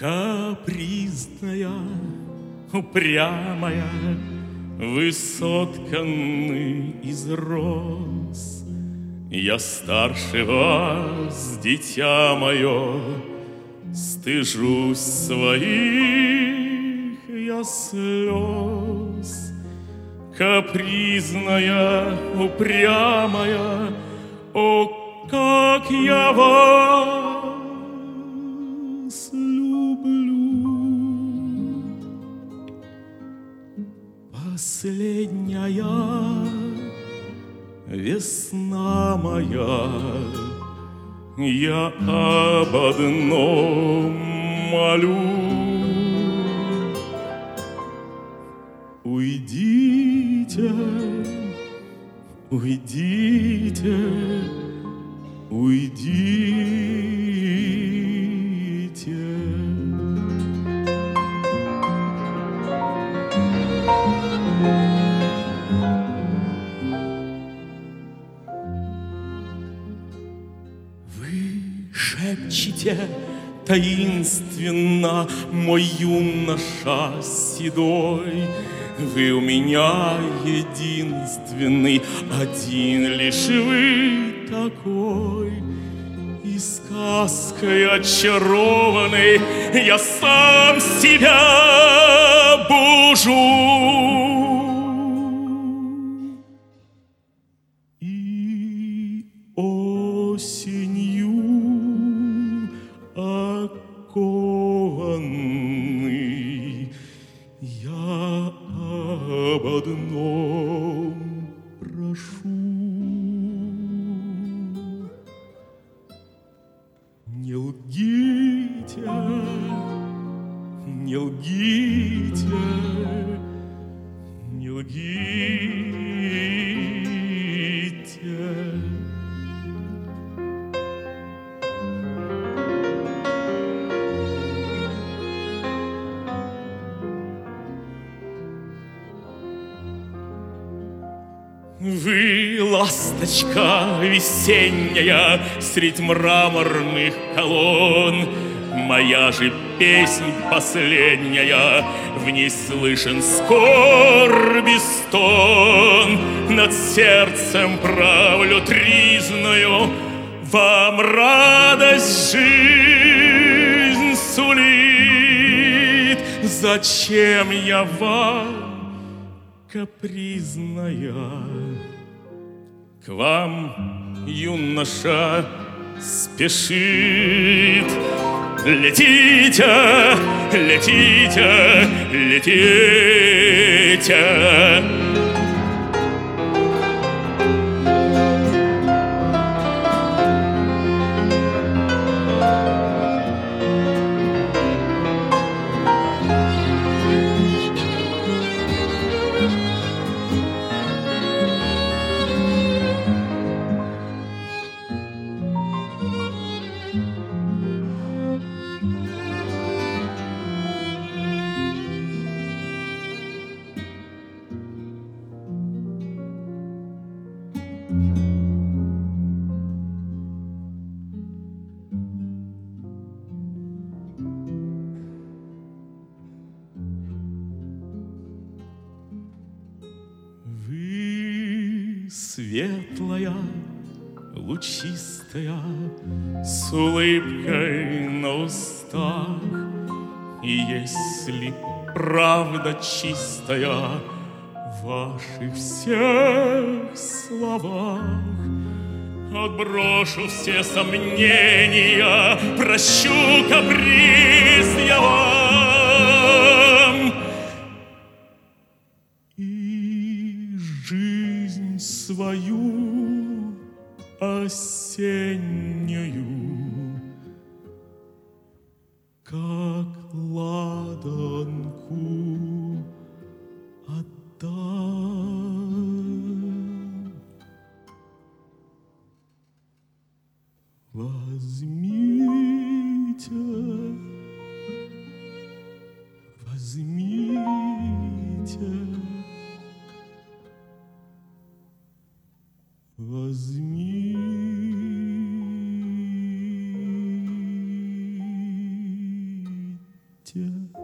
Капризная, упрямая, вы сотканы из роз. Я старше вас, дитя мое, стыжусь своих я слез. Капризная, упрямая, о, как я вас люблю. Последняя весна моя, я об одном молю. Уйдите, уйдите, уйдите. Вы шепчете таинственно, мой юноша седой. Вы у меня единственный, один лишь вы такой. И сказкой очарованной я сам себя бужу. И осенью окованный я об одном прошу. Не лгите, не лгите, не лгите. Вы, ласточка весенняя, средь мраморных колонн, моя же песнь последняя, в ней слышен скорби стон. Над сердцем правлю тризною, вам радость жизнь сулит. Зачем я вам, капризная? К вам юноша спешит. Летите, летите, летите. Вы светлая, лучистая, с улыбкой на устах. И если правда чистая в ваших всех словах, отброшу все сомнения, прощу каприз я вам. И жизнь свою осеннюю, как ладанку отдам. Возьмите, возьмите, возьмите. счастья